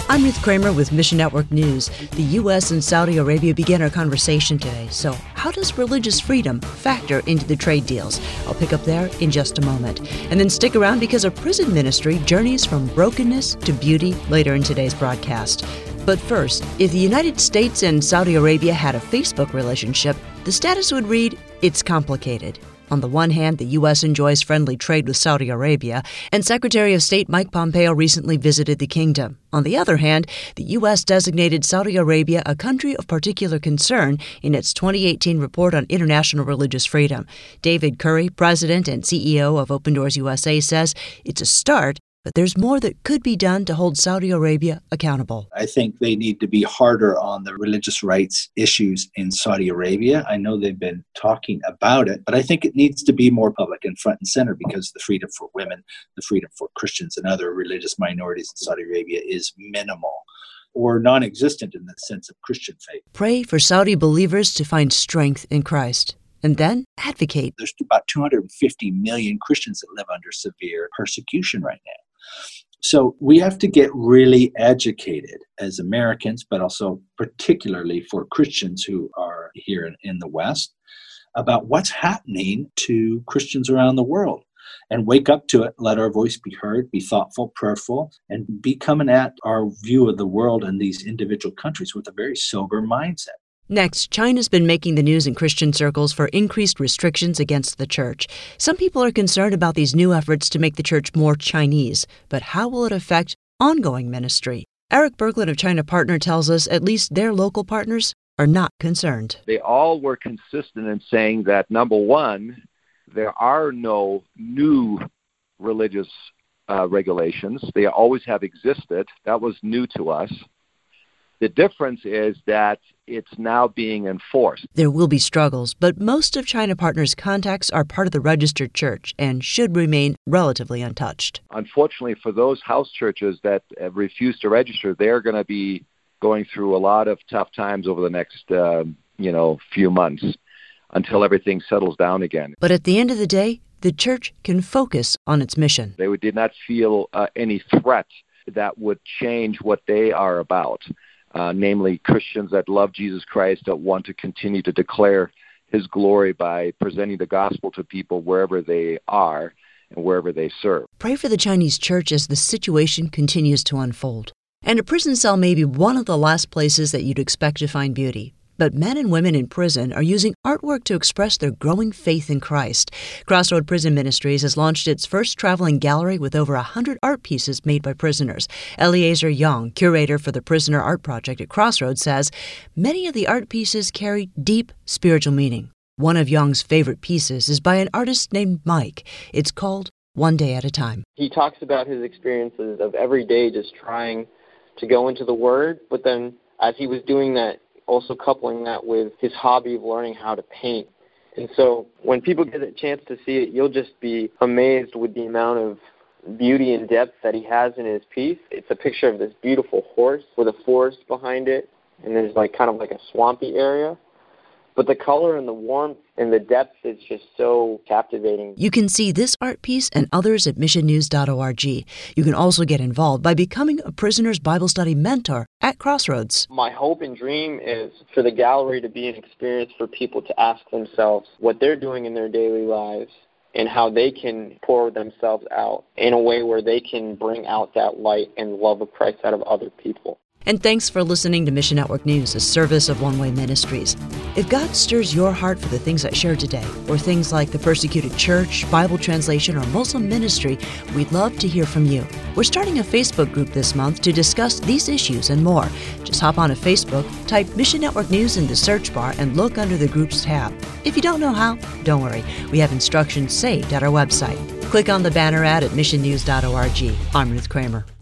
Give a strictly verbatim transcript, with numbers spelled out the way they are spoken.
I'm Ruth Kramer with Mission Network News. The U S and Saudi Arabia begin our conversation today. So how does religious freedom factor into the trade deals? I'll pick up there in just a moment. And then stick around because a prison ministry journeys from brokenness to beauty later in today's broadcast. But first, if the United States and Saudi Arabia had a Facebook relationship, the status would read, it's complicated. On the one hand, the U S enjoys friendly trade with Saudi Arabia, and Secretary of State Mike Pompeo recently visited the kingdom. On the other hand, the U S designated Saudi Arabia a country of particular concern in its twenty eighteen report on international religious freedom. David Curry, president and C E O of Open Doors U S A, says it's a start, but there's more that could be done to hold Saudi Arabia accountable. I think they need to be harder on the religious rights issues in Saudi Arabia. I know they've been talking about it, but I think it needs to be more public and front and center because the freedom for women, the freedom for Christians and other religious minorities in Saudi Arabia is minimal or non-existent in the sense of Christian faith. Pray for Saudi believers to find strength in Christ. And then advocate. There's about two hundred fifty million Christians that live under severe persecution right now. So we have to get really educated as Americans, but also particularly for Christians who are here in, in the West, about what's happening to Christians around the world. And wake up to it, let our voice be heard, be thoughtful, prayerful, and be coming at our view of the world and these individual countries with a very sober mindset. Next, China's been making the news in Christian circles for increased restrictions against the church. Some people are concerned about these new efforts to make the church more Chinese, but how will it affect ongoing ministry? Eric Berglund of China Partner tells us at least their local partners are not concerned. They all were consistent in saying that, number one, there are no new religious uh, regulations. They always have existed. That was new to us. The difference is that it's now being enforced. There will be struggles, but most of China Partner's contacts are part of the registered church and should remain relatively untouched. Unfortunately, for those house churches that refuse to register, they're going to be going through a lot of tough times over the next, uh, you know, few months until everything settles down again. But at the end of the day, the church can focus on its mission. They did not feel uh, any threat that would change what they are about. Uh, namely Christians that love Jesus Christ, that want to continue to declare his glory by presenting the gospel to people wherever they are and wherever they serve. Pray for the Chinese church as the situation continues to unfold. And a prison cell may be one of the last places that you'd expect to find beauty. But men and women in prison are using artwork to express their growing faith in Christ. Crossroad Prison Ministries has launched its first traveling gallery with over one hundred art pieces made by prisoners. Eliezer Young, curator for the Prisoner Art Project at Crossroads, says many of the art pieces carry deep spiritual meaning. One of Young's favorite pieces is by an artist named Mike. It's called One Day at a Time. He talks about his experiences of every day just trying to go into the Word, but then as he was doing that, also coupling that with his hobby of learning how to paint. And so when people get a chance to see it, you'll just be amazed with the amount of beauty and depth that he has in his piece. It's a picture of this beautiful horse with a forest behind it, and there's like kind of like a swampy area. But the color and the warmth and the depth is just so captivating. You can see this art piece and others at mission news dot org. You can also get involved by becoming a Prisoner's Bible Study mentor at Crossroads. My hope and dream is for the gallery to be an experience for people to ask themselves what they're doing in their daily lives and how they can pour themselves out in a way where they can bring out that light and love of Christ out of other people. And thanks for listening to Mission Network News, a service of One Way Ministries. If God stirs your heart for the things I shared today, or things like the persecuted church, Bible translation, or Muslim ministry, we'd love to hear from you. We're starting a Facebook group this month to discuss these issues and more. Just hop on to Facebook, type Mission Network News in the search bar, and look under the Groups tab. If you don't know how, don't worry. We have instructions saved at our website. Click on the banner ad at mission news dot org. I'm Ruth Kramer.